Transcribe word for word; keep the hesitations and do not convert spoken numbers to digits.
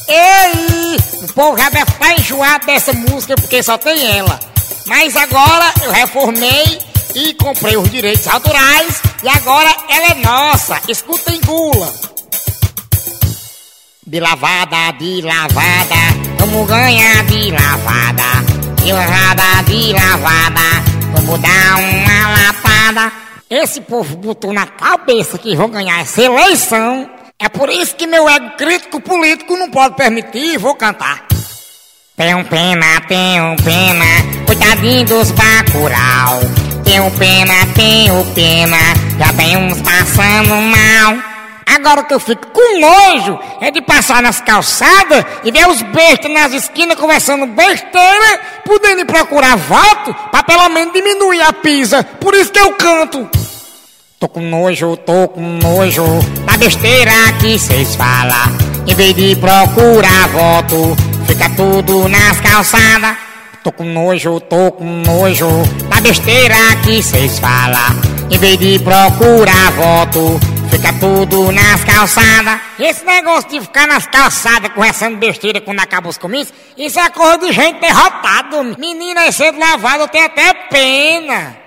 Ei, o povo já deve estar enjoado dessa música porque só tem ela. Mas agora eu reformei e comprei os direitos autorais e agora ela é nossa. Escuta, engula. De lavada, de lavada, vamos ganhar de lavada. De lavada, de lavada, vamos dar uma lapada. Esse povo botou na cabeça que vão ganhar essa eleição. É por isso que meu ego crítico político não pode permitir e vou cantar. Tenho pena, tenho pena, coitadinho dos bacural. Tenho pena, tenho pena, já tem uns passando mal. Agora que eu fico com nojo é de passar nas calçadas e ver os bestas nas esquinas conversando besteira, podendo ir procurar voto pra pelo menos diminuir a pisa. Por isso que eu canto. Tô com nojo, tô com nojo da besteira que cês falam. Em vez de procurar voto, fica tudo nas calçadas. Tô com nojo, tô com nojo da besteira que cês falam. Em vez de procurar voto, fica tudo nas calçadas. Esse negócio de ficar nas calçadas conversando besteira quando acaba os comícios, isso é coisa de gente derrotada. Menina, é cedo lavado, eu tenho até pena.